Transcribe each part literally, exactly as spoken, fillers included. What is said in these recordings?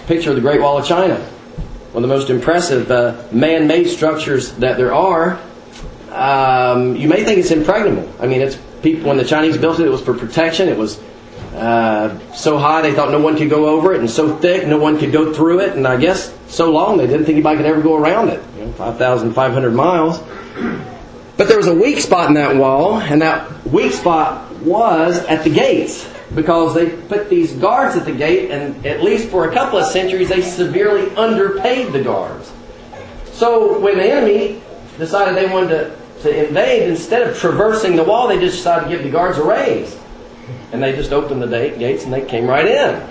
picture of the Great Wall of China. One of the most impressive uh, man-made structures that there are. Um, you may think it's impregnable. I mean, it's people when the Chinese built it, it was for protection. It was uh, so high they thought no one could go over it, and so thick no one could go through it. And I guess so long they didn't think anybody could ever go around it. You know, five thousand five hundred miles. But there was a weak spot in that wall, and that weak spot was at the gates, because they put these guards at the gate, and at least for a couple of centuries they severely underpaid the guards. So when the enemy decided they wanted to, to invade, instead of traversing the wall, they just decided to give the guards a raise. And they just opened the gates and they came right in.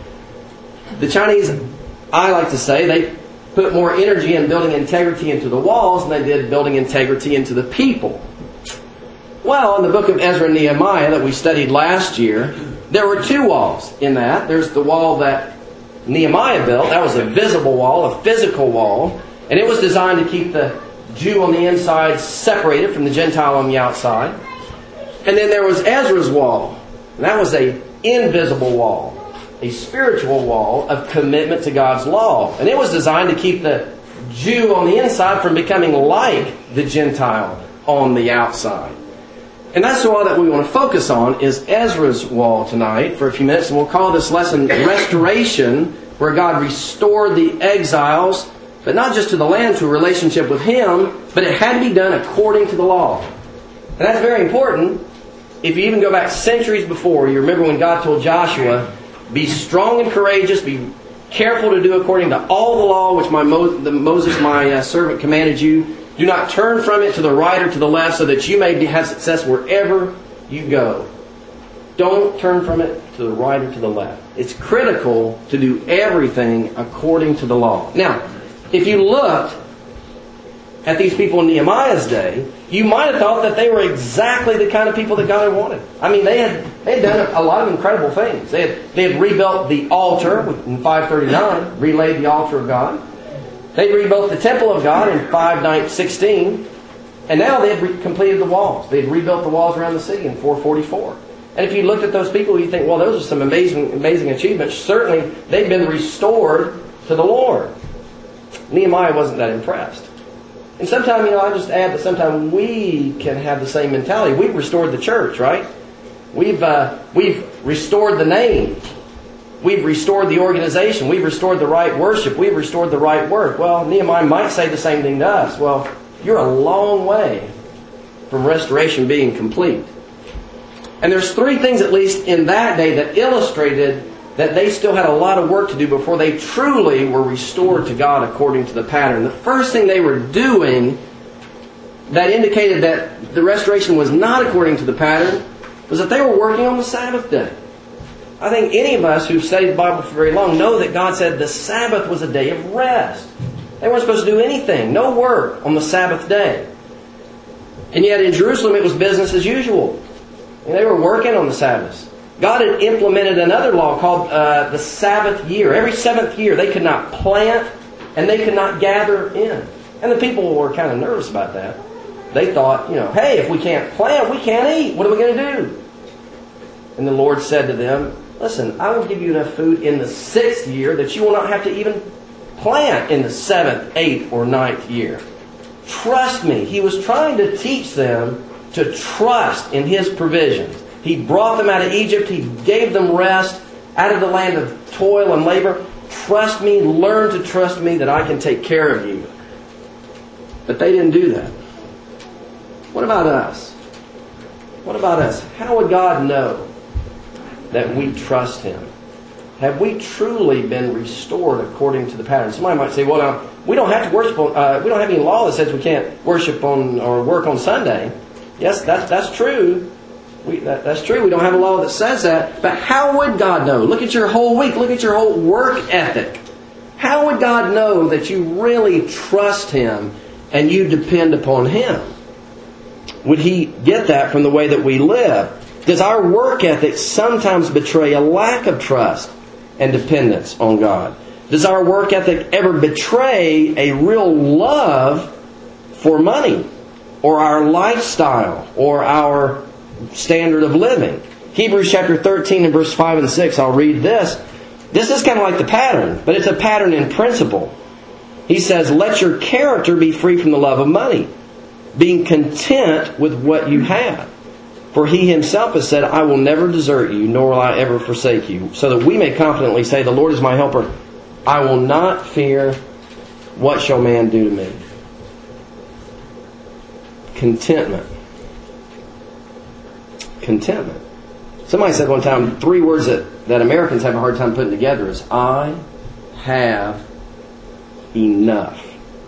The Chinese, I like to say, they put more energy in building integrity into the walls than they did building integrity into the people. Well, in the book of Ezra and Nehemiah that we studied last year, there were two walls in that. There's the wall that Nehemiah built. That was a visible wall, a physical wall. And it was designed to keep the Jew on the inside separated from the Gentile on the outside. And then there was Ezra's wall. And that was an invisible wall, a spiritual wall of commitment to God's law. And it was designed to keep the Jew on the inside from becoming like the Gentile on the outside. And that's the wall that we want to focus on, is Ezra's wall tonight for a few minutes. And we'll call this lesson Restoration, where God restored the exiles, but not just to the land, to a relationship with Him, but it had to be done according to the law. And that's very important. If you even go back centuries before, you remember when God told Joshua, be strong and courageous, be careful to do according to all the law which my Mo- the Moses, my uh, servant, commanded you. Do not turn from it to the right or to the left, so that you may be, have success wherever you go. Don't turn from it to the right or to the left. It's critical to do everything according to the law. Now, if you looked at these people in Nehemiah's day, you might have thought that they were exactly the kind of people that God had wanted. I mean, they had they had done a lot of incredible things. They had, they had rebuilt the altar in five thirty-nine, relaid the altar of God. They rebuilt the temple of God in five sixteen, and now they had re- completed the walls. They had rebuilt the walls around the city in four forty-four. And if you looked at those people, you think, well, those are some amazing, amazing achievements. Certainly, they've been restored to the Lord. Nehemiah wasn't that impressed. And sometimes, you know, I just add that sometimes we can have the same mentality. We've restored the church, right? We've uh, we've restored the name. We've restored the organization. We've restored the right worship. We've restored the right work. Well, Nehemiah might say the same thing to us. Well, you're a long way from restoration being complete. And there's three things, at least in that day, that illustrated that they still had a lot of work to do before they truly were restored to God according to the pattern. The first thing they were doing that indicated that the restoration was not according to the pattern was that they were working on the Sabbath day. I think any of us who've studied the Bible for very long know that God said the Sabbath was a day of rest. They weren't supposed to do anything, no work on the Sabbath day. And yet in Jerusalem it was business as usual. And they were working on the Sabbaths. God had implemented another law called uh, the Sabbath year. Every seventh year they could not plant and they could not gather in. And the people were kind of nervous about that. They thought, you know, hey, if we can't plant, we can't eat. What are we going to do? And the Lord said to them, listen, I will give you enough food in the sixth year that you will not have to even plant in the seventh, eighth, or ninth year. Trust me. He was trying to teach them to trust in His provisions. He brought them out of Egypt. He gave them rest out of the land of toil and labor. Trust me, learn to trust me that I can take care of you. But they didn't do that. What about us? What about us? How would God know that we trust Him? Have we truly been restored according to the pattern? Somebody might say, well, now, we don't have to worship on, uh, we don't have any law that says we can't worship on or work on Sunday. Yes, that's, that's true. We, that, that's true. We don't have a law that says that. But how would God know? Look at your whole week. Look at your whole work ethic. How would God know that you really trust Him and you depend upon Him? Would He get that from the way that we live? Does our work ethic sometimes betray a lack of trust and dependence on God? Does our work ethic ever betray a real love for money or our lifestyle or our standard of living? Hebrews chapter thirteen and verse five and six, I'll read this. This is kind of like the pattern, but it's a pattern in principle. He says, let your character be free from the love of money, being content with what you have. For He Himself has said, I will never desert you, nor will I ever forsake you. So that we may confidently say, the Lord is my helper. I will not fear. What shall man do to me? Contentment. Contentment. Somebody said one time, three words that, that Americans have a hard time putting together is, I have enough.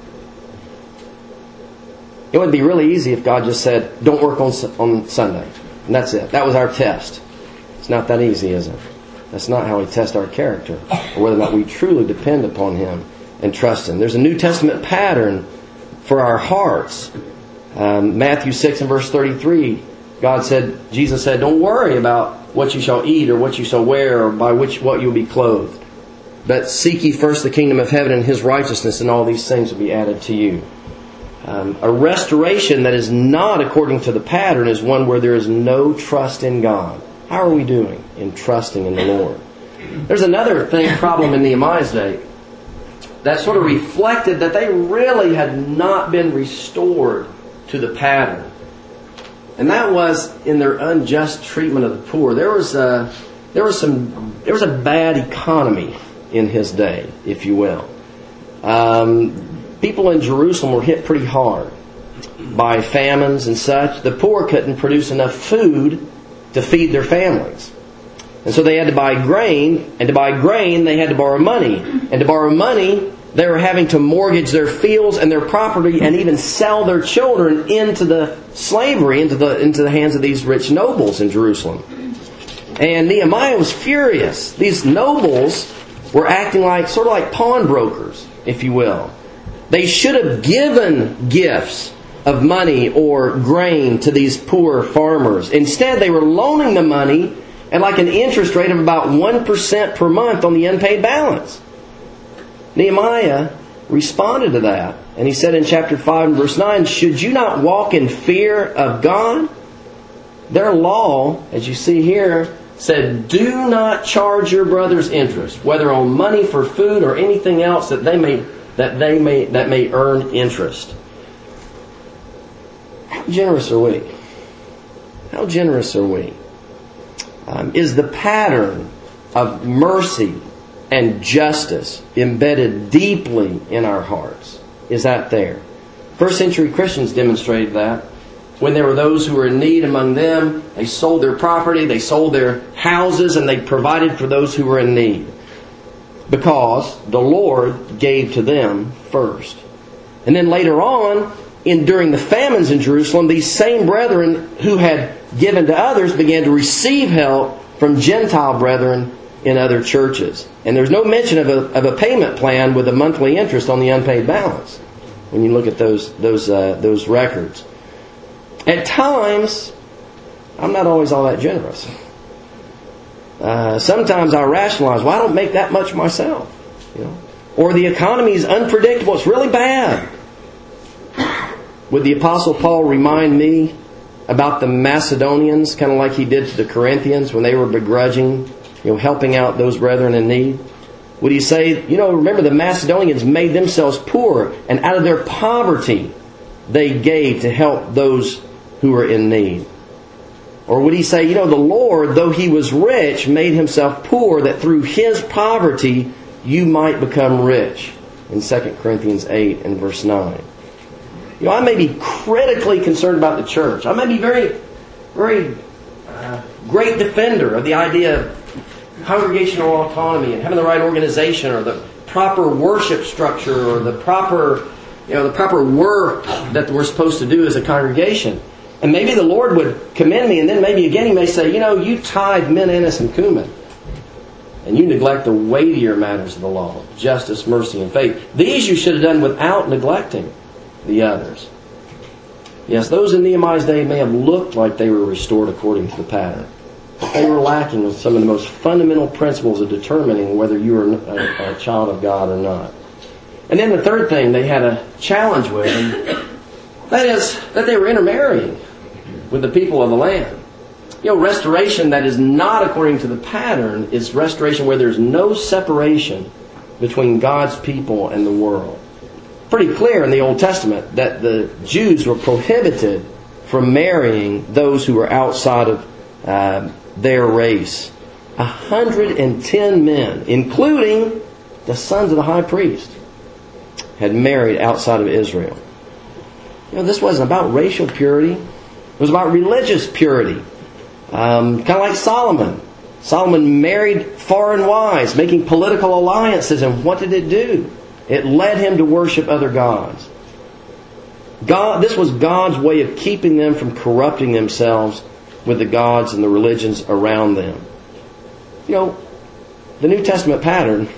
It would be really easy if God just said, don't work on on Sunday. And that's it. That was our test. It's not that easy, is it? That's not how He tests our character, or whether or not we truly depend upon Him and trust Him. There's a New Testament pattern for our hearts. Um, Matthew six and verse thirty-three, God said, Jesus said, don't worry about what you shall eat or what you shall wear or by which what you'll be clothed. But seek ye first the kingdom of heaven and His righteousness, and all these things will be added to you. Um, a restoration that is not according to the pattern is one where there is no trust in God. How are we doing in trusting in the Lord? There's another thing, problem in Nehemiah's day that sort of reflected that they really had not been restored to the pattern. And that was in their unjust treatment of the poor. There was a, there was some there was a bad economy in his day, if you will. Um, people in Jerusalem were hit pretty hard by famines and such. The poor couldn't produce enough food to feed their families. And so they had to buy grain, and to buy grain they had to borrow money. And to borrow money, they were having to mortgage their fields and their property and even sell their children into the slavery, into the into the hands of these rich nobles in Jerusalem. And Nehemiah was furious. These nobles were acting like, sort of like pawnbrokers, if you will. They should have given gifts of money or grain to these poor farmers. Instead, they were loaning the money at like an interest rate of about one percent per month on the unpaid balance. Nehemiah responded to that. And he said in chapter five and verse nine, should you not walk in fear of God? Their law, as you see here, said, do not charge your brothers interest, whether on money for food or anything else that they may that they may that may earn interest. How generous are we? How generous are we? Um, is the pattern of mercy and justice embedded deeply in our hearts? Is that there? First century Christians demonstrated that. When there were those who were in need among them, they sold their property, they sold their houses, and they provided for those who were in need. Because the Lord gave to them first. And then later on, in during the famines in Jerusalem, these same brethren who had given to others began to receive help from Gentile brethren in other churches. And there's no mention of a, of a payment plan with a monthly interest on the unpaid balance when you look at those those uh, those records. At times, I'm not always all that generous. Uh, sometimes I rationalize, well, I don't make that much myself. You know? Or the economy is unpredictable. It's really bad. Would the Apostle Paul remind me about the Macedonians, kind of like he did to the Corinthians when they were begrudging, you know, helping out those brethren in need? Would he say, you know, remember the Macedonians made themselves poor, and out of their poverty they gave to help those who were in need? Or would he say, you know, the Lord, though He was rich, made Himself poor, that through His poverty you might become rich? In Second Corinthians eight and verse nine. You know, I may be critically concerned about the church. I may be very, very uh, great defender of the idea of congregational autonomy and having the right organization or the proper worship structure or the proper, you know, the proper work that we're supposed to do as a congregation. And maybe the Lord would commend me, and then maybe again He may say, you know, you tithe mint, anise, and cumin, and you neglect the weightier matters of the law, justice, mercy, and faith. These you should have done without neglecting the others. Yes, those in Nehemiah's day may have looked like they were restored according to the pattern. But they were lacking with some of the most fundamental principles of determining whether you were a, a child of God or not. And then the third thing they had a challenge with, and that is that they were intermarrying with the people of the land. You know, restoration that is not according to the pattern is restoration where there's no separation between God's people and the world. Pretty clear in the Old Testament that the Jews were prohibited from marrying those who were outside of uh, their race. one hundred ten men, including the sons of the high priest, had married outside of Israel. You know, this wasn't about racial purity. It was about religious purity. Um, kind of like Solomon. Solomon married foreign wives, making political alliances. And what did it do? It led him to worship other gods. God, this was God's way of keeping them from corrupting themselves with the gods and the religions around them. You know, the New Testament pattern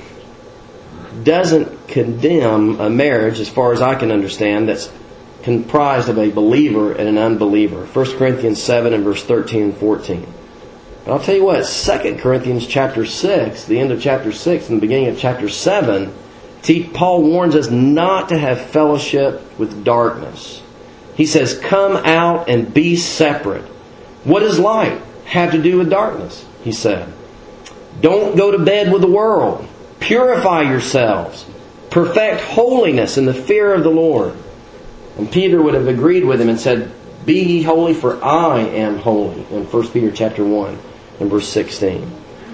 doesn't condemn a marriage, as far as I can understand, that's comprised of a believer and an unbeliever. First Corinthians seven and verse thirteen and fourteen. But I'll tell you what, Second Corinthians chapter six, the end of chapter six and the beginning of chapter seven, Paul warns us not to have fellowship with darkness. He says, come out and be separate. What does light have to do with darkness? He said. Don't go to bed with the world. Purify yourselves. Perfect holiness in the fear of the Lord. And Peter would have agreed with him and said, be ye holy, for I am holy. In First Peter chapter one and verse sixteen.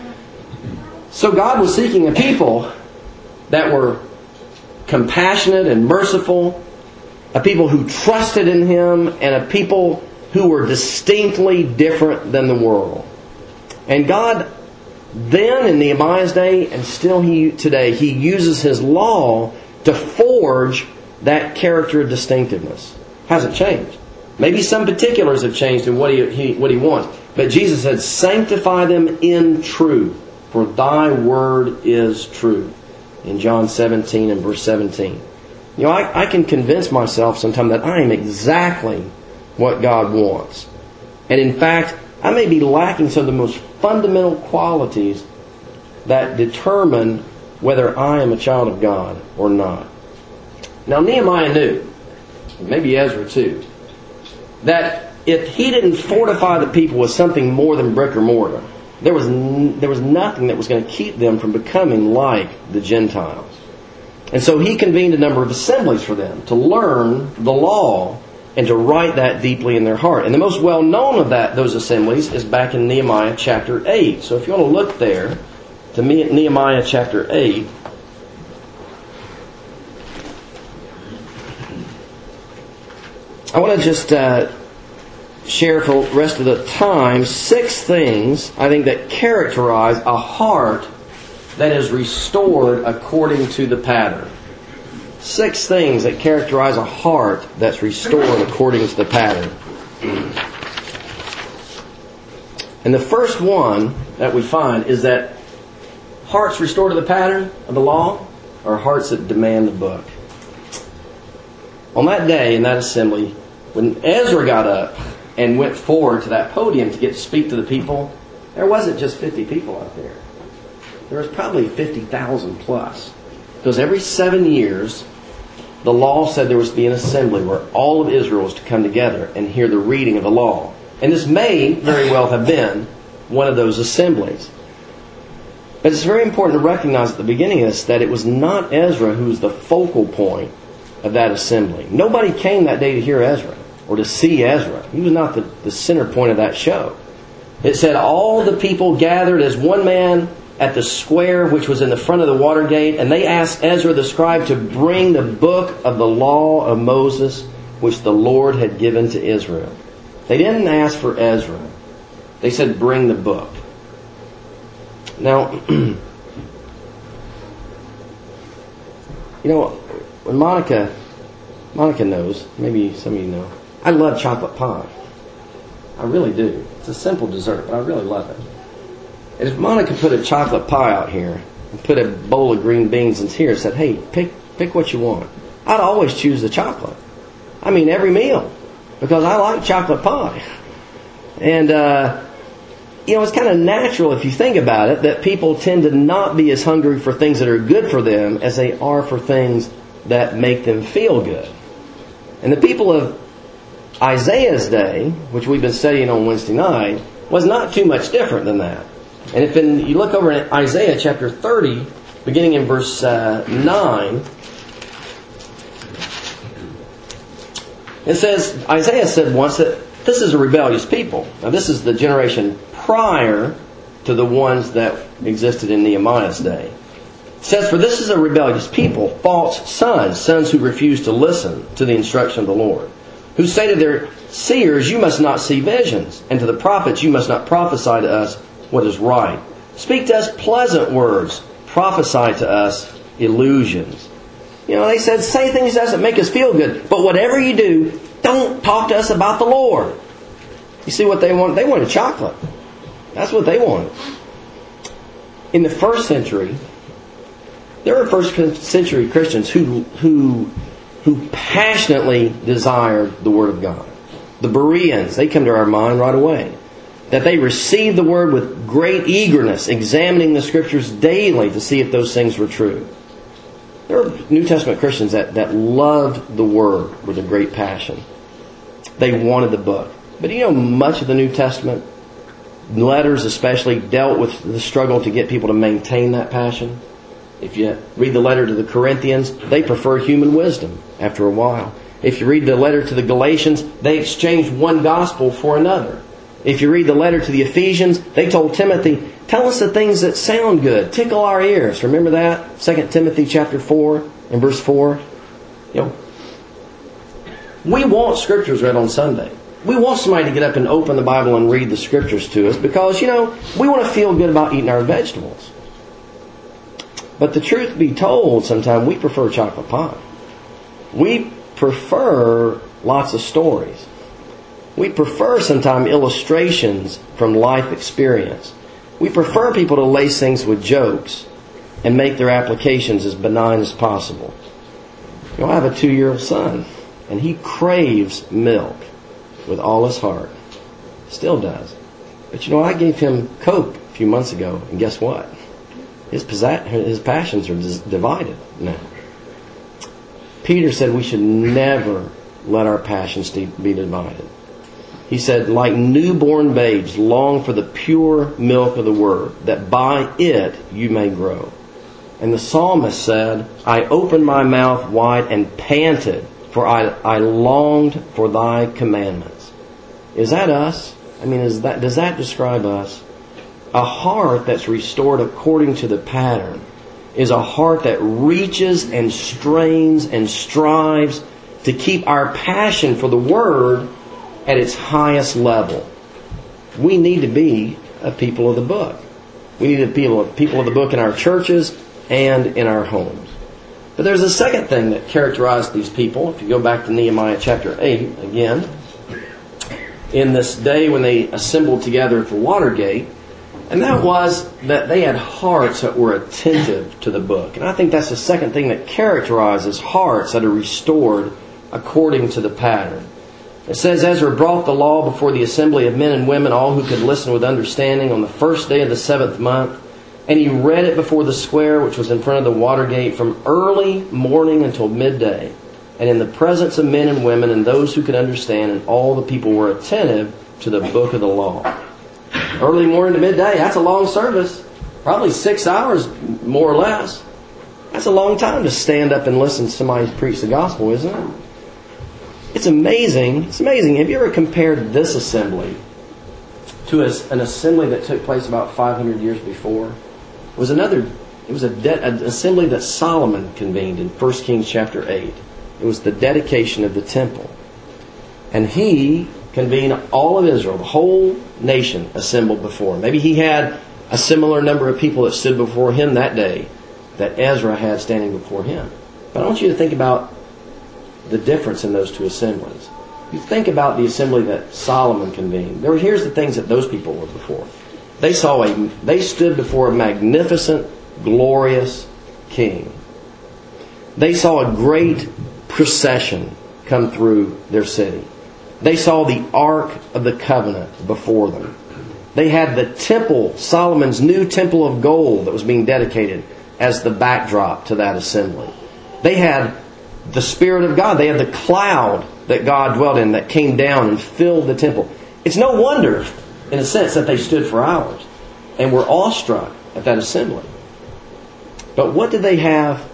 So God was seeking a people that were compassionate and merciful, a people who trusted in Him, and a people who were distinctly different than the world. And God then in Nehemiah's day, and still he today, He uses His law to forge that character distinctiveness. Hasn't changed. Maybe some particulars have changed in what he, he what He wants. But Jesus said, sanctify them in truth, for Thy word is truth. In John seventeen and verse seventeen. You know, I, I can convince myself sometimes that I am exactly what God wants. And in fact, I may be lacking some of the most fundamental qualities that determine whether I am a child of God or not. Now, Nehemiah knew, maybe Ezra too, that if he didn't fortify the people with something more than brick or mortar, there was n- there was nothing that was going to keep them from becoming like the Gentiles. And so he convened a number of assemblies for them to learn the law and to write that deeply in their heart. And the most well-known of that those assemblies is back in Nehemiah chapter eight. So if you want to look there to Nehemiah chapter eight, I want to just uh, share for the rest of the time six things I think that characterize a heart that is restored according to the pattern. Six things that characterize a heart that's restored according to the pattern. And the first one that we find is that hearts restored to the pattern of the law are hearts that demand the book. On that day in that assembly, when Ezra got up and went forward to that podium to get to speak to the people, there wasn't just fifty people out there. There was probably fifty thousand plus. Because every seven years, the law said there was to be an assembly where all of Israel was to come together and hear the reading of the law. And this may very well have been one of those assemblies. But it's very important to recognize at the beginning of this that it was not Ezra who was the focal point of that assembly. Nobody came that day to hear Ezra or to see Ezra. He was not the, the center point of that show. It said all the people gathered as one man at the square which was in the front of the water gate, and they asked Ezra the scribe to bring the book of the law of Moses which the Lord had given to Israel. They didn't ask for Ezra. They said, bring the book. Now, you know, when Monica, Monica knows, maybe some of you know, I love chocolate pie. I really do. It's a simple dessert, but I really love it. And if Monica put a chocolate pie out here and put a bowl of green beans in here and said, hey, pick pick what you want, I'd always choose the chocolate. I mean, every meal. Because I like chocolate pie. And, uh, you know, it's kind of natural if you think about it that people tend to not be as hungry for things that are good for them as they are for things that make them feel good. And the people of Isaiah's day, which we've been studying on Wednesday night, was not too much different than that. And if in, you look over in Isaiah chapter thirty, beginning in verse uh, nine, it says, Isaiah said once that this is a rebellious people. Now this is the generation prior to the ones that existed in Nehemiah's day. It says, for this is a rebellious people, false sons, sons who refuse to listen to the instruction of the Lord, who say to their seers, you must not see visions, and to the prophets, you must not prophesy to us what is right. Speak to us pleasant words, prophesy to us illusions. You know, they said, say things that doesn't make us feel good, but whatever you do, don't talk to us about the Lord. You see what they want? They wanted chocolate. That's what they wanted. In the first century, there were first century Christians who who who passionately desired the Word of God. The Bereans, they come to our mind right away. That they received the Word with great eagerness, examining the Scriptures daily to see if those things were true. There were New Testament Christians that, that loved the Word with a great passion. They wanted the book. But you know, much of the New Testament, letters especially, dealt with the struggle to get people to maintain that passion. If you read the letter to the Corinthians, they prefer human wisdom after a while. If you read the letter to the Galatians, they exchanged one gospel for another. If you read the letter to the Ephesians, they told Timothy, tell us the things that sound good, tickle our ears. Remember that? Second Timothy chapter four and verse four. You know, we want Scriptures read on Sunday. We want somebody to get up and open the Bible and read the Scriptures to us because, you know, we want to feel good about eating our vegetables. But the truth be told, sometimes we prefer chocolate pie. We prefer lots of stories. We prefer sometimes illustrations from life experience. We prefer people to lace things with jokes and make their applications as benign as possible. You know, I have a two-year-old son, and he craves milk with all his heart. Still does. But you know, I gave him Coke a few months ago, and guess what? His, his passions are divided now. Peter said we should never let our passions be divided. He said, like newborn babes, long for the pure milk of the Word, that by it you may grow. And the psalmist said, I opened my mouth wide and panted, for I, I longed for thy commandments. Is that us? I mean, is that does that describe us? A heart that's restored according to the pattern is a heart that reaches and strains and strives to keep our passion for the Word at its highest level. We need to be a people of the book. We need to be people, people of the book in our churches and in our homes. But there's a second thing that characterized these people. If you go back to Nehemiah chapter eight again, in this day when they assembled together at the Watergate, and that was that they had hearts that were attentive to the book. And I think that's the second thing that characterizes hearts that are restored according to the pattern. It says, Ezra brought the law before the assembly of men and women, all who could listen with understanding, on the first day of the seventh month. And he read it before the square, which was in front of the Watergate, from early morning until midday. And in the presence of men and women and those who could understand, and all the people were attentive to the book of the law. Early morning to midday, that's a long service. Probably six hours, more or less. That's a long time to stand up and listen to somebody preach the gospel, isn't it? It's amazing. It's amazing. Have you ever compared this assembly to a, an assembly that took place about five hundred years before? It was another. It was a de- an assembly that Solomon convened in First Kings chapter eight. It was the dedication of the temple, and he convened all of Israel, the whole nation assembled before him. Maybe he had a similar number of people that stood before him that day that Ezra had standing before him. But I want you to think about the difference in those two assemblies. You think about the assembly that Solomon convened. There were, here's the things that those people were before. They saw a, they stood before a magnificent, glorious king. They saw a great procession come through their city. They saw the Ark of the Covenant before them. They had the temple, Solomon's new temple of gold that was being dedicated, as the backdrop to that assembly. They had the Spirit of God. They had the cloud that God dwelt in that came down and filled the temple. It's no wonder in a sense that they stood for hours and were awestruck at that assembly. But what did they have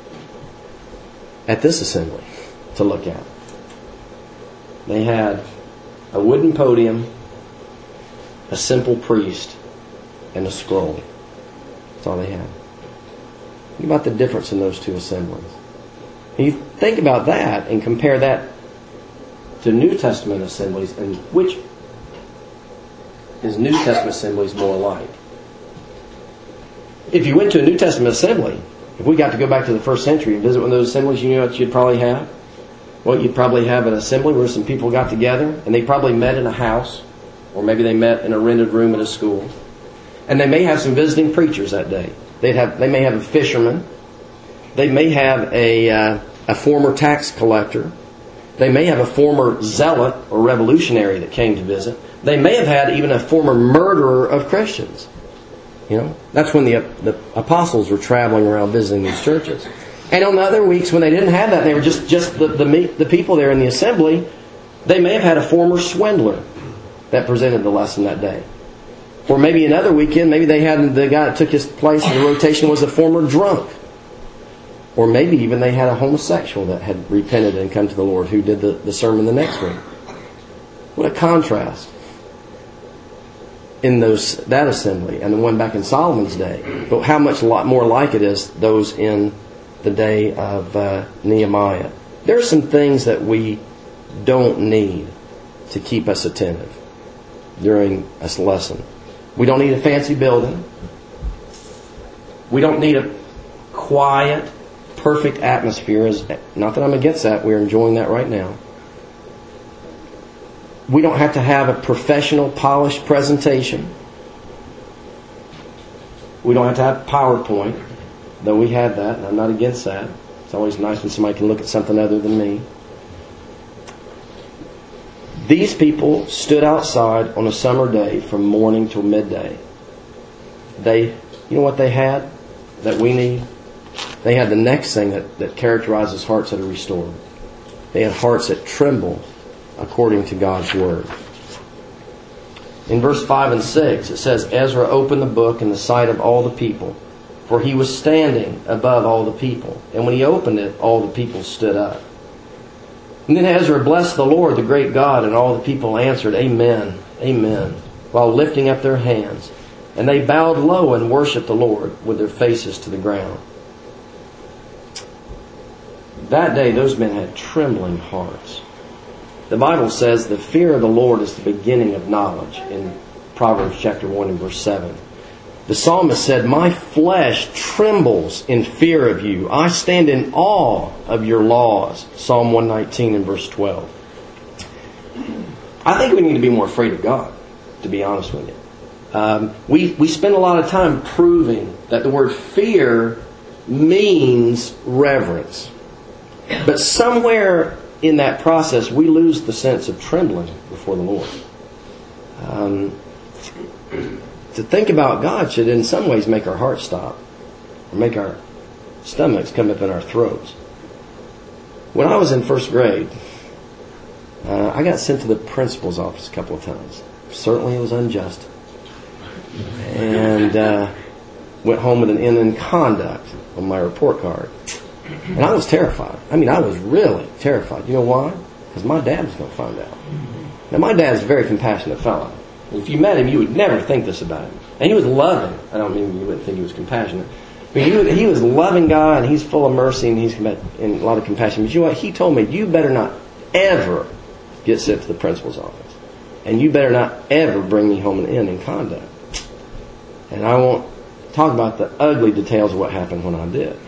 at this assembly to look at? They had a wooden podium, a simple priest, and a scroll. That's all they had. Think about the difference in those two assemblies. And you think about that and compare that to New Testament assemblies, and which is New Testament assemblies more like? If you went to a New Testament assembly, if we got to go back to the first century and visit one of those assemblies, you know what you'd probably have? Well, you'd probably have an assembly where some people got together, and they probably met in a house, or maybe they met in a rented room at a school. And they may have some visiting preachers that day. They'd have, they may have a fisherman. They may have a, uh, a former tax collector. They may have a former zealot or revolutionary that came to visit. They may have had even a former murderer of Christians. You know, that's when the the apostles were traveling around visiting these churches. And on the other weeks when they didn't have that, they were just, just the, the, the people there in the assembly, they may have had a former swindler that presented the lesson that day. Or maybe another weekend, maybe they had the guy that took his place in the rotation was a former drunk. Or maybe even they had a homosexual that had repented and come to the Lord who did the, the sermon the next week. What a contrast in those that assembly and the one back in Solomon's day. But how much lot more like it is those in the day of uh, Nehemiah. There are some things that we don't need to keep us attentive during a lesson. We don't need a fancy building. We don't need a quiet, perfect atmosphere. Not that I'm against that. We're enjoying that right now. We don't have to have a professional, polished presentation. We don't have to have PowerPoint, though we have that, and I'm not against that. It's always nice when somebody can look at something other than me. These people stood outside on a summer day from morning till midday. They, you know what they had that we need? They had the next thing that, that characterizes hearts that are restored. They had hearts that tremble according to God's Word. In verse five and six, it says, Ezra opened the book in the sight of all the people, for he was standing above all the people. And when he opened it, all the people stood up. And then Ezra blessed the Lord, the great God, and all the people answered, Amen, Amen, while lifting up their hands. And they bowed low and worshipped the Lord with their faces to the ground. That day, those men had trembling hearts. The Bible says the fear of the Lord is the beginning of knowledge in Proverbs chapter one and verse seven. The psalmist said, My flesh trembles in fear of you. I stand in awe of your laws. Psalm one nineteen and verse twelve. I think we need to be more afraid of God, to be honest with you. Um, we, we spend a lot of time proving that the word fear means reverence. But somewhere in that process, we lose the sense of trembling before the Lord. Um, to think about God should in some ways make our hearts stop, or make our stomachs come up in our throats. When I was in first grade, uh, I got sent to the principal's office a couple of times. Certainly it was unjust. And uh, went home with an N in conduct on my report card. And I was terrified. I mean, I was really terrified. You know why? Because my dad was going to find out. Now, my dad's a very compassionate fellow. If you met him, you would never think this about him. And he was loving. I don't mean you wouldn't think he was compassionate. I mean, he was, he was a loving guy, and he's full of mercy, and he's and a lot of compassion. But you know what? He told me, you better not ever get sent to the principal's office. And you better not ever bring me home an N in conduct. And I won't talk about the ugly details of what happened when I did.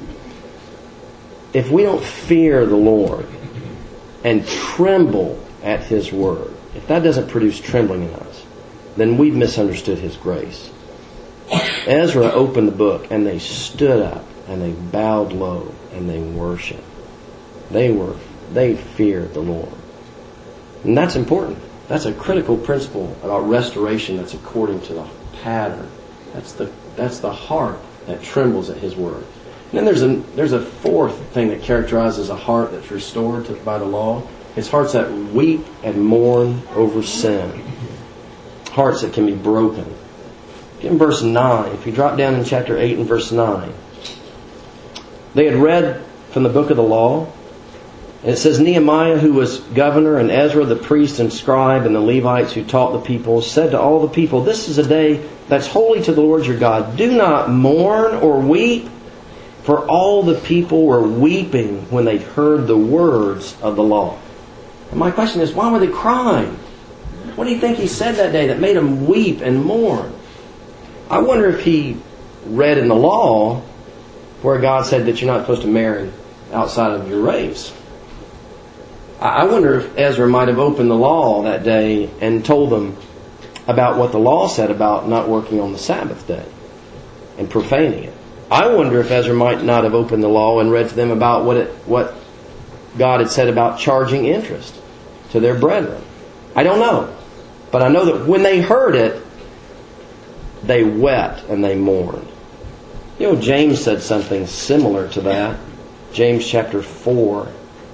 If we don't fear the Lord and tremble at His Word, if that doesn't produce trembling in us, then we've misunderstood His grace. Ezra opened the book and they stood up and they bowed low and they worshiped. They were, they feared the Lord. And that's important. That's a critical principle about restoration that's according to the pattern. That's the, that's the heart that trembles at His Word. And then there's a there's a fourth thing that characterizes a heart that's restored to, by the law. It's hearts that weep and mourn over sin. hearts that can be broken. In verse nine, if you drop down in chapter eight and verse nine, they had read from the book of the law, and it says, Nehemiah, who was governor, and Ezra the priest and scribe, and the Levites who taught the people, said to all the people, this is a day that's holy to the Lord your God. Do not mourn or weep, for all the people were weeping when they heard the words of the law. And my question is, why were they crying? What do you think he said that day that made them weep and mourn? I wonder if he read in the law where God said that you're not supposed to marry outside of your race. I wonder if Ezra might have opened the law that day and told them about what the law said about not working on the Sabbath day and profaning it. I wonder if Ezra might not have opened the law and read to them about what it, what God had said about charging interest to their brethren. I don't know. But I know that when they heard it, they wept and they mourned. You know, James said something similar to that. James chapter four,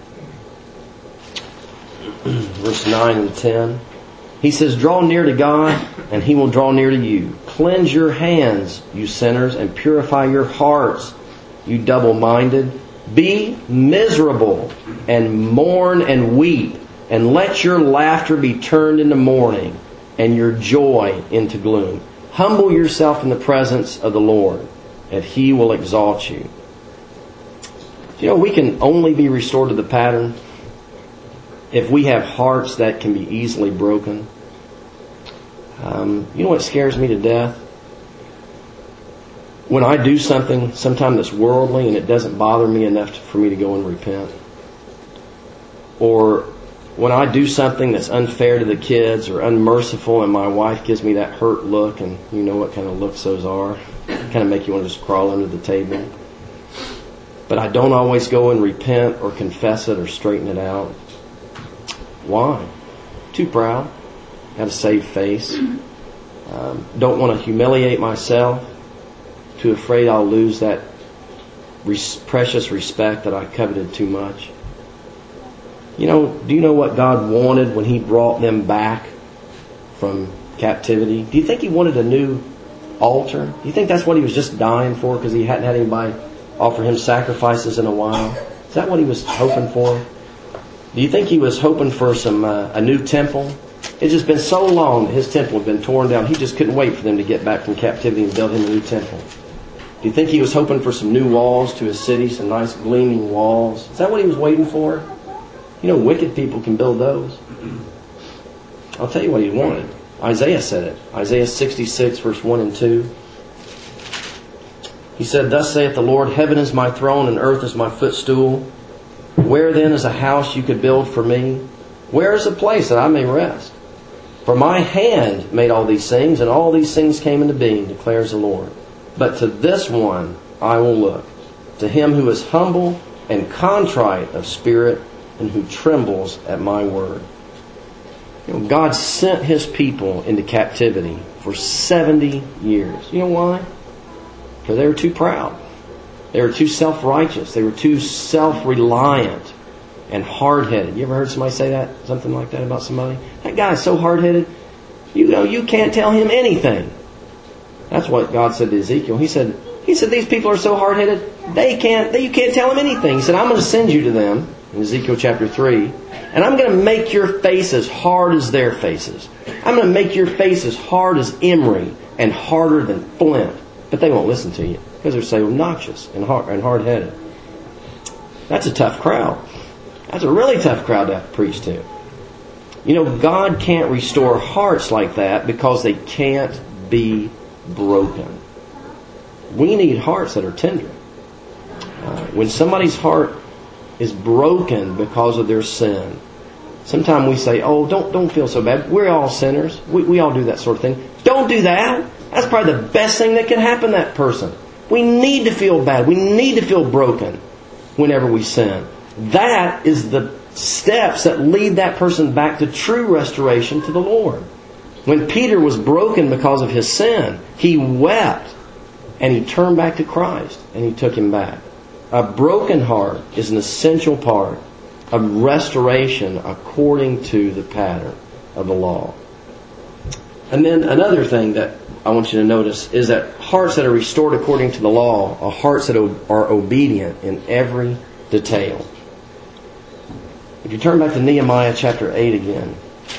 verse nine and ten. He says, draw near to God, and He will draw near to you. Cleanse your hands, you sinners, and purify your hearts, you double-minded. Be miserable, and mourn and weep, and let your laughter be turned into mourning, and your joy into gloom. Humble yourself in the presence of the Lord, and He will exalt you. You know, we can only be restored to the pattern if we have hearts that can be easily broken. Um, you know what scares me to death? When I do something, sometimes that's worldly, and it doesn't bother me enough to, for me to go and repent. Or when I do something that's unfair to the kids or unmerciful, and my wife gives me that hurt look, and you know what kind of looks those are. Kind of make you want to just crawl under the table. But I don't always go and repent or confess it or straighten it out. Why? Too proud. Have a saved face. Um, don't want to humiliate myself. Too afraid I'll lose that res- precious respect that I coveted too much. You know, do you know what God wanted when He brought them back from captivity? Do you think He wanted a new altar? Do you think that's what He was just dying for because He hadn't had anybody offer Him sacrifices in a while? Is that what He was hoping for? Do you think He was hoping for some uh, a new temple? It's just been so long that His temple had been torn down. He just couldn't wait for them to get back from captivity and build Him a new temple. Do you think He was hoping for some new walls to His city, some nice gleaming walls? Is that what He was waiting for? You know, wicked people can build those. I'll tell you what He wanted. Isaiah said it. Isaiah sixty-six, verse one and two. He said, thus saith the Lord, heaven is my throne and earth is my footstool. Where then is a house you could build for me? Where is a place that I may rest? For my hand made all these things, and all these things came into being, declares the Lord. But to this one I will look, to him who is humble and contrite of spirit, and who trembles at my word. You know, God sent His people into captivity for seventy years. You know why? Because they were too proud. They were too self-righteous. They were too self-reliant and hard-headed. You ever heard somebody say that? Something like that about somebody? That guy's so hard-headed, you know, you can't tell him anything. That's what God said to Ezekiel. He said, He said, these people are so hard-headed, they can't, they, you can't tell them anything. He said, I'm going to send you to them, in Ezekiel chapter three, and I'm going to make your face as hard as their faces. I'm going to make your face as hard as emery and harder than flint. But they won't listen to you because they're so obnoxious and hard and hard-headed. That's a tough crowd. That's a really tough crowd to have to preach to. You know, God can't restore hearts like that because they can't be broken. We need hearts that are tender. Uh, when somebody's heart is broken because of their sin, sometimes we say, oh, don't don't feel so bad. We're all sinners. We, we all do that sort of thing. Don't do that. That's probably the best thing that can happen to that person. We need to feel bad. We need to feel broken whenever we sin. That is the steps that lead that person back to true restoration to the Lord. When Peter was broken because of his sin, he wept and he turned back to Christ and He took him back. A broken heart is an essential part of restoration according to the pattern of the law. And then another thing that I want you to notice is that hearts that are restored according to the law are hearts that are obedient in every detail. If you turn back to Nehemiah chapter eight again,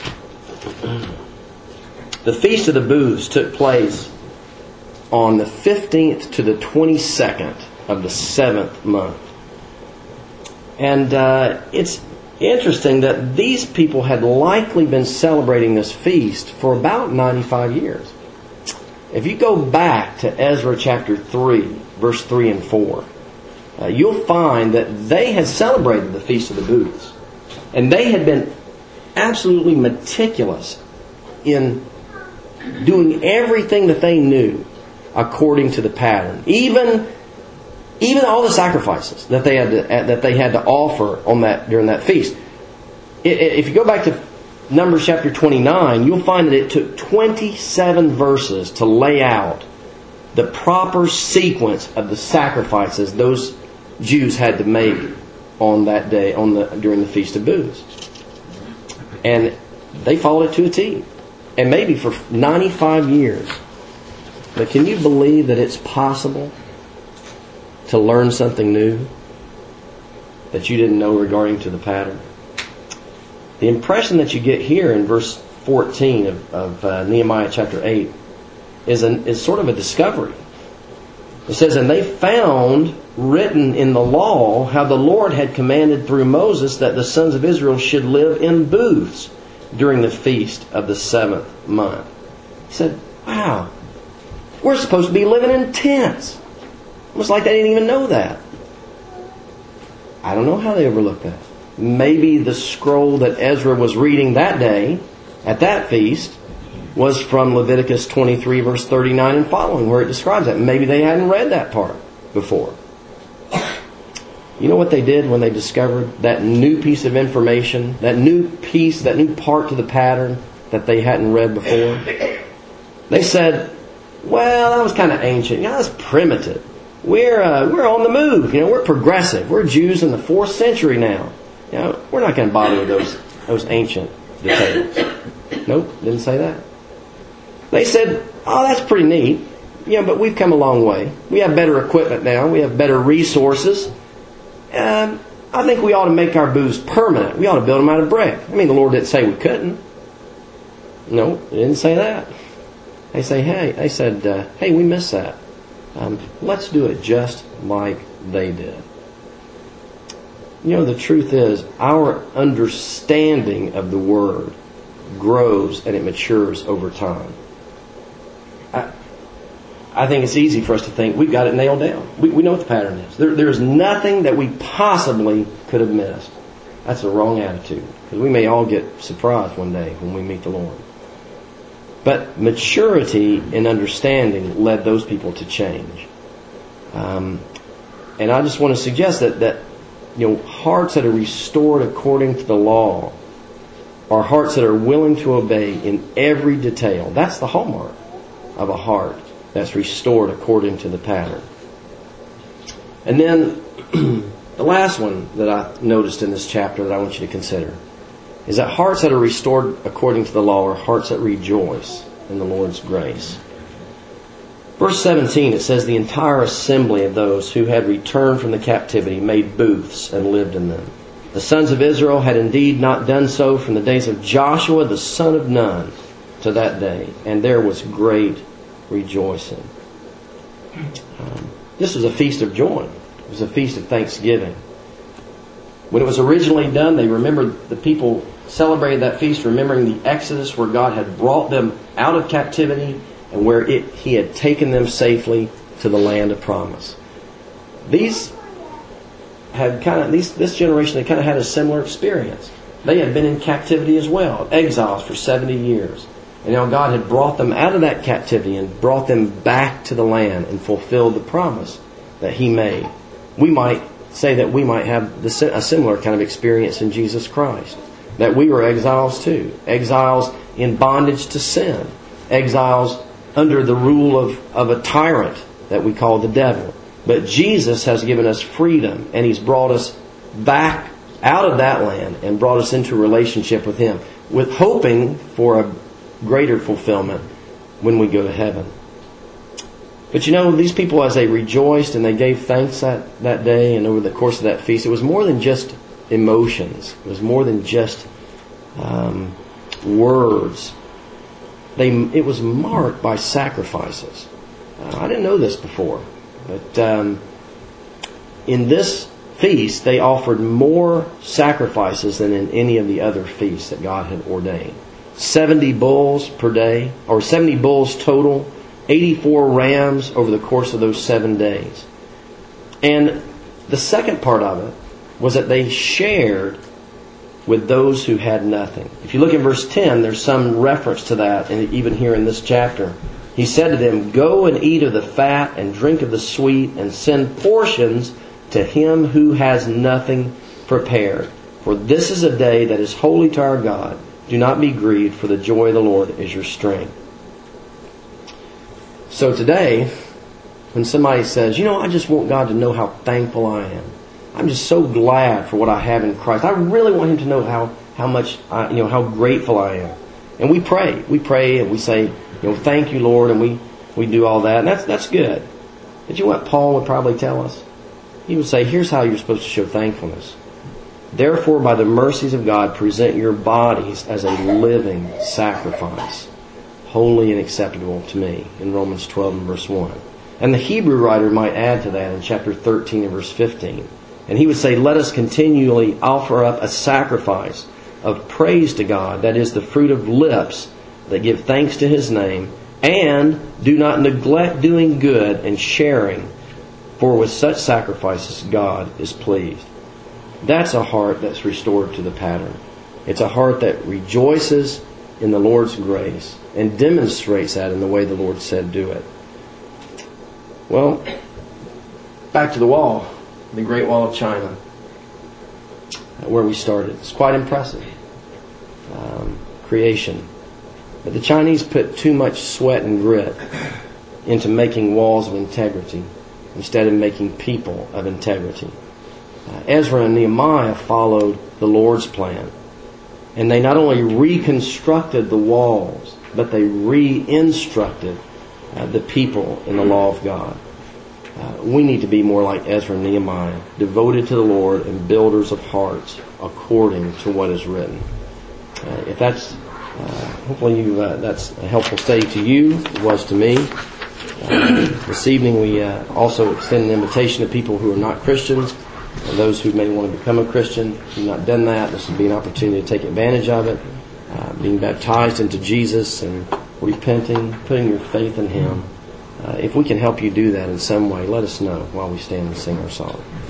the Feast of the Booths took place on the fifteenth to the twenty-second of the seventh month. And uh, it's interesting that these people had likely been celebrating this feast for about ninety-five years. If you go back to Ezra chapter three, verse three and four, uh, you'll find that they had celebrated the Feast of the Booths. And they had been absolutely meticulous in doing everything that they knew according to the pattern. Even, even all the sacrifices that they had to, that they had to offer on that during that feast. If you go back to Numbers chapter twenty-nine, you'll find that it took twenty-seven verses to lay out the proper sequence of the sacrifices those Jews had to make on that day, on the during the Feast of Booths. And they followed it to a T. And maybe for ninety-five years. But can you believe that it's possible to learn something new that you didn't know regarding to the pattern? The impression that you get here in verse fourteen of, of uh, Nehemiah chapter eight is, an, is sort of a discovery. It says, "And they found written in the law how the Lord had commanded through Moses that the sons of Israel should live in booths during the feast of the seventh month." He said, wow, we're supposed to be living in tents. Almost like they didn't even know that. I don't know how they overlooked that. Maybe the scroll that Ezra was reading that day at that feast was from Leviticus twenty-three verse thirty-nine and following, where it describes that. Maybe they hadn't read that part before. You know what they did when they discovered that new piece of information, that new piece, that new part to the pattern that they hadn't read before? They said, well, that was kind of ancient. You know, that's primitive. We're uh, we're on the move. You know, we're progressive. We're Jews in the fourth century now. You know, we're not going to bother with those those ancient details. Nope, didn't say that. They said, oh, that's pretty neat. Yeah, but we've come a long way. We have better equipment now. We have better resources. Um, I think we ought to make our booths permanent. We ought to build them out of brick. I mean, the Lord didn't say we couldn't. No, He didn't say that. They say, hey, they said, uh, hey, we missed that. Um, let's do it just like they did. You know, the truth is, our understanding of the Word grows and it matures over time. I, I think it's easy for us to think we've got it nailed down. We, we know what the pattern is. There, there's nothing that we possibly could have missed. That's a wrong attitude, because we may all get surprised one day when we meet the Lord. But maturity in understanding led those people to change. Um, and I just want to suggest that, that you know, hearts that are restored according to the law are hearts that are willing to obey in every detail. That's the hallmark of a heart that's restored according to the pattern. And then the last one that I noticed in this chapter that I want you to consider is that hearts that are restored according to the law are hearts that rejoice in the Lord's grace. Verse seventeen, it says, the entire assembly of those who had returned from the captivity made booths and lived in them. The sons of Israel had indeed not done so from the days of Joshua the son of Nun to that day, and there was great rejoicing. Um, this was a feast of joy. It was a feast of thanksgiving. When it was originally done, they remembered, the people celebrated that feast remembering the Exodus, where God had brought them out of captivity and where it, He had taken them safely to the land of promise. These had kind of these this generation had kind of had a similar experience. They had been in captivity as well, exiles for seventy years. And now God had brought them out of that captivity and brought them back to the land and fulfilled the promise that He made. We might say that we might have the, a similar kind of experience in Jesus Christ. That we were exiles too. Exiles in bondage to sin. Exiles under the rule of, of a tyrant that we call the devil. But Jesus has given us freedom, and He's brought us back out of that land and brought us into a relationship with Him, with hoping for a greater fulfillment when we go to heaven. But you know, these people, as they rejoiced and they gave thanks that, that day and over the course of that feast, it was more than just emotions. It was more than just um, words. They, it was marked by sacrifices. Uh, I didn't know this before, but um, in this feast, they offered more sacrifices than in any of the other feasts that God had ordained. seventy bulls per day, or seventy bulls total, eighty-four rams over the course of those seven days. And the second part of it was that they shared with those who had nothing. If you look in verse ten, there's some reference to that, and even here in this chapter. He said to them, "Go and eat of the fat and drink of the sweet, and send portions to him who has nothing prepared. For this is a day that is holy to our God. Do not be grieved, for the joy of the Lord is your strength." So today, when somebody says, you know, I just want God to know how thankful I am. I'm just so glad for what I have in Christ. I really want Him to know how, how much, I, you know, how grateful I am. And we pray. We pray and we say, you know, thank you, Lord, and we, we do all that. And that's, that's good. But you know what Paul would probably tell us? He would say, here's how you're supposed to show thankfulness. Therefore, by the mercies of God, present your bodies as a living sacrifice, holy and acceptable to me, in Romans twelve and verse one. And the Hebrew writer might add to that in chapter thirteen and verse fifteen. And he would say, let us continually offer up a sacrifice of praise to God, that is the fruit of lips that give thanks to His name, and do not neglect doing good and sharing, for with such sacrifices God is pleased. That's a heart that's restored to the pattern. It's a heart that rejoices in the Lord's grace and demonstrates that in the way the Lord said do it. Well, back to the wall, the Great Wall of China, where we started. It's quite impressive. Um, creation. But the Chinese put too much sweat and grit into making walls of integrity instead of making people of integrity. Uh, Ezra and Nehemiah followed the Lord's plan. And they not only reconstructed the walls, but they re-instructed uh, the people in the law of God. Uh, we need to be more like Ezra and Nehemiah, devoted to the Lord and builders of hearts according to what is written. Uh, if that's, uh, hopefully you, uh, that's a helpful study to you, it was to me. Uh, this evening we uh, also extend an invitation to people who are not Christians, and those who may want to become a Christian. If you've not done that, this would be an opportunity to take advantage of it. Uh, being baptized into Jesus and repenting, putting your faith in Him. Uh, if we can help you do that in some way, let us know while we stand and sing our song.